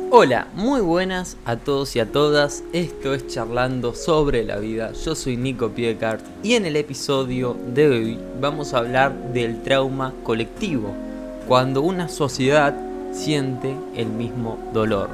Hola, muy buenas a todos y a todas, esto es Charlando sobre la vida, yo soy Nico Piecart y en el episodio de hoy vamos a hablar del trauma colectivo, cuando una sociedad siente el mismo dolor.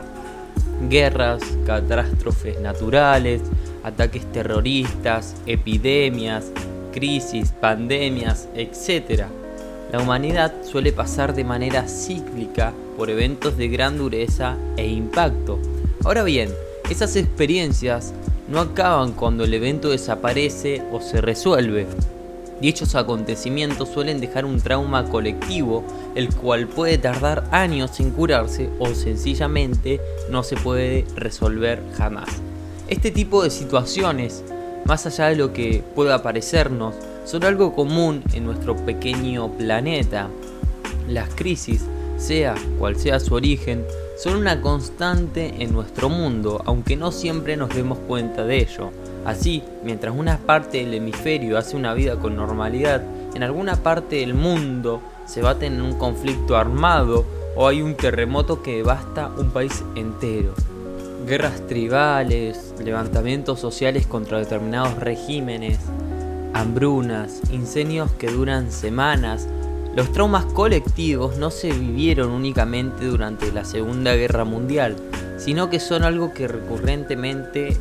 Guerras, catástrofes naturales, ataques terroristas, epidemias, crisis, pandemias, etc. La humanidad suele pasar de manera cíclica por eventos de gran dureza e impacto. Ahora bien, esas experiencias no acaban cuando el evento desaparece o se resuelve. Dichos acontecimientos suelen dejar un trauma colectivo, el cual puede tardar años en curarse o sencillamente no se puede resolver jamás. Este tipo de situaciones, más allá de lo que pueda parecernos, son algo común en nuestro pequeño planeta. Las crisis, sea cual sea su origen, son una constante en nuestro mundo, aunque no siempre nos demos cuenta de ello. Así, mientras una parte del hemisferio hace una vida con normalidad, en alguna parte del mundo se bate en un conflicto armado o hay un terremoto que devasta un país entero. Guerras tribales, levantamientos sociales contra determinados regímenes, hambrunas, incendios que duran semanas. Los traumas colectivos no se vivieron únicamente durante la Segunda Guerra Mundial, sino que son algo que recurrentemente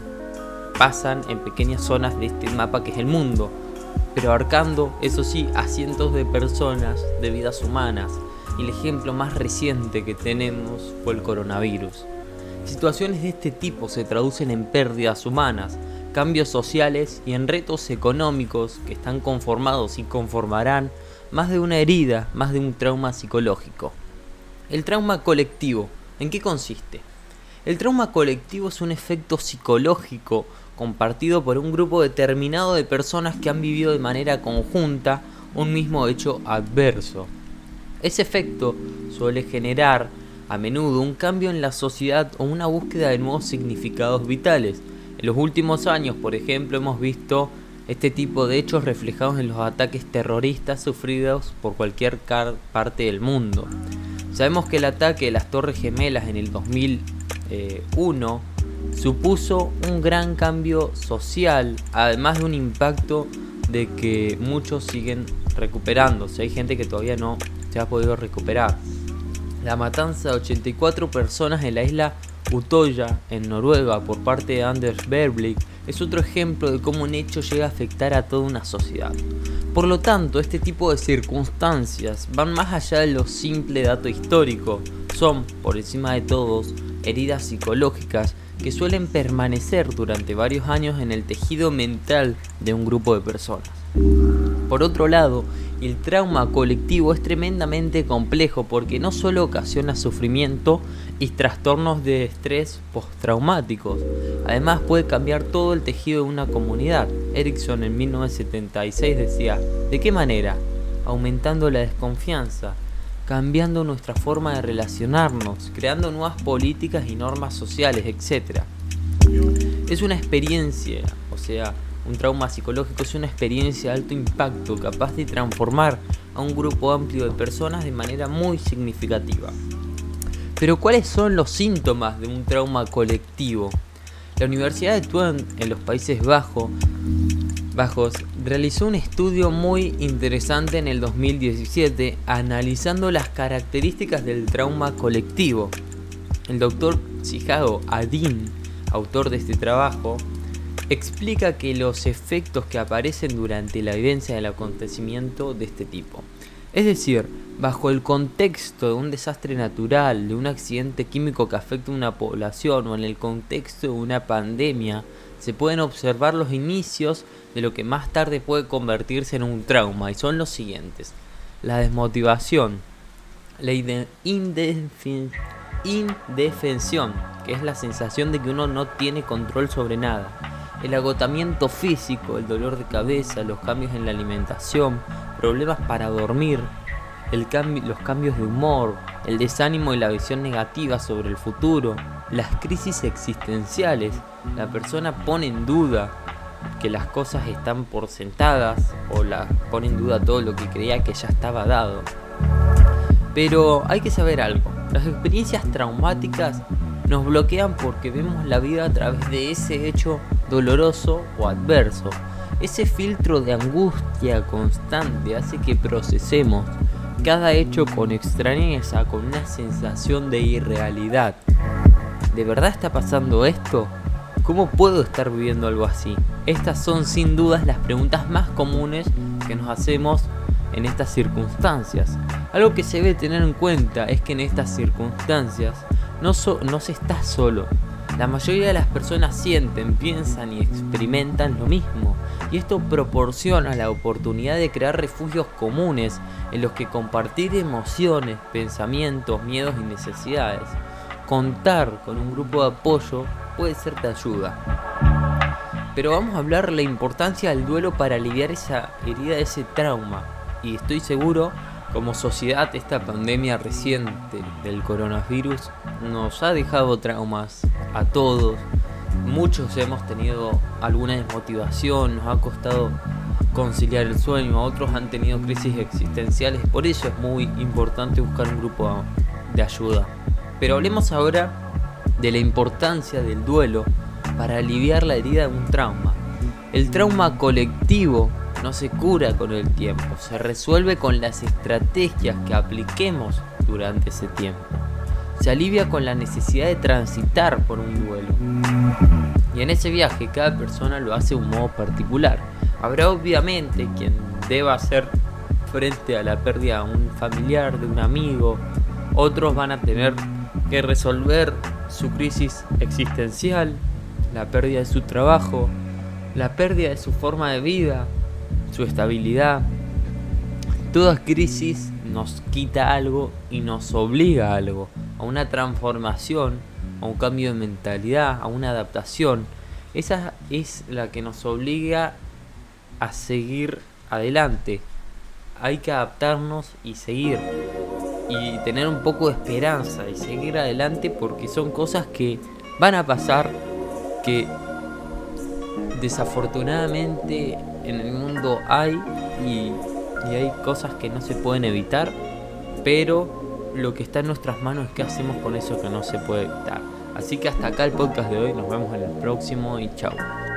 pasan en pequeñas zonas de este mapa que es el mundo, pero abarcando, eso sí, a cientos de personas, de vidas humanas, y el ejemplo más reciente que tenemos fue el coronavirus. Situaciones de este tipo se traducen en pérdidas humanas, cambios sociales y en retos económicos que están conformados y conformarán más de una herida, más de un trauma psicológico. El trauma colectivo, ¿en qué consiste? El trauma colectivo es un efecto psicológico compartido por un grupo determinado de personas que han vivido de manera conjunta un mismo hecho adverso. Ese efecto suele generar a menudo un cambio en la sociedad o una búsqueda de nuevos significados vitales. En los últimos años, por ejemplo, hemos visto este tipo de hechos reflejados en los ataques terroristas sufridos por cualquier parte del mundo. Sabemos que el ataque de las Torres Gemelas en el 2001 supuso un gran cambio social, además de un impacto de que muchos siguen recuperándose. Hay gente que todavía no se ha podido recuperar. La matanza de 84 personas en la isla Utoya, en Noruega, por parte de Anders Breivik, es otro ejemplo de cómo un hecho llega a afectar a toda una sociedad. Por lo tanto, este tipo de circunstancias van más allá de lo simple dato histórico. Son, por encima de todos, heridas psicológicas que suelen permanecer durante varios años en el tejido mental de un grupo de personas. Por otro lado, el trauma colectivo es tremendamente complejo porque no solo ocasiona sufrimiento y trastornos de estrés postraumáticos, además puede cambiar todo el tejido de una comunidad. Erickson en 1976 decía, ¿de qué manera? Aumentando la desconfianza, cambiando nuestra forma de relacionarnos, creando nuevas políticas y normas sociales, etc. Es una experiencia, un trauma psicológico es una experiencia de alto impacto capaz de transformar a un grupo amplio de personas de manera muy significativa. Pero ¿cuáles son los síntomas de un trauma colectivo? La Universidad de Twente en los Países Bajos realizó un estudio muy interesante en el 2017 analizando las características del trauma colectivo. El doctor Ziad Adin, autor de este trabajo, explica que los efectos que aparecen durante la vivencia del acontecimiento de este tipo, es decir, bajo el contexto de un desastre natural, de un accidente químico que afecta a una población o en el contexto de una pandemia, se pueden observar los inicios de lo que más tarde puede convertirse en un trauma, y son los siguientes: la desmotivación, la indefensión, que es la sensación de que uno no tiene control sobre nada, el agotamiento físico, el dolor de cabeza, los cambios en la alimentación, problemas para dormir, los cambios de humor, el desánimo y la visión negativa sobre el futuro, las crisis existenciales. La persona pone en duda que las cosas están por sentadas o pone en duda todo lo que creía que ya estaba dado. Pero hay que saber algo: las experiencias traumáticas nos bloquean porque vemos la vida a través de ese hecho doloroso o adverso. Ese filtro de angustia constante hace que procesemos cada hecho con extrañeza, con una sensación de irrealidad. ¿De verdad está pasando esto? ¿Cómo puedo estar viviendo algo así? Estas son sin dudas las preguntas más comunes que nos hacemos en estas circunstancias. Algo que se debe tener en cuenta es que en estas circunstancias no se está solo. La mayoría de las personas sienten, piensan y experimentan lo mismo. Y esto proporciona la oportunidad de crear refugios comunes en los que compartir emociones, pensamientos, miedos y necesidades. Contar con un grupo de apoyo puede ser de ayuda. Pero vamos a hablar de la importancia del duelo para aliviar esa herida, ese trauma. Y estoy seguro, como sociedad, esta pandemia reciente del coronavirus nos ha dejado traumas a todos. Muchos hemos tenido alguna desmotivación, nos ha costado conciliar el sueño, otros han tenido crisis existenciales. Por eso es muy importante buscar un grupo de ayuda. Pero hablemos ahora de la importancia del duelo para aliviar la herida de un trauma. El trauma colectivo no se cura con el tiempo, se resuelve con las estrategias que apliquemos durante ese tiempo. Se alivia con la necesidad de transitar por un duelo. Y en ese viaje cada persona lo hace de un modo particular. Habrá obviamente quien deba hacer frente a la pérdida de un familiar, de un amigo. Otros van a tener que resolver su crisis existencial, la pérdida de su trabajo, la pérdida de su forma de vida, su estabilidad. Toda crisis nos quita algo y nos obliga a algo, a una transformación, a un cambio de mentalidad, a una adaptación. Esa es la que nos obliga a seguir adelante. Hay que adaptarnos y seguir, y tener un poco de esperanza y seguir adelante, porque son cosas que van a pasar, que desafortunadamente en el mundo hay, y hay cosas que no se pueden evitar, pero lo que está en nuestras manos es qué hacemos con eso que no se puede evitar. Así que hasta acá el podcast de hoy, nos vemos en el próximo y chao.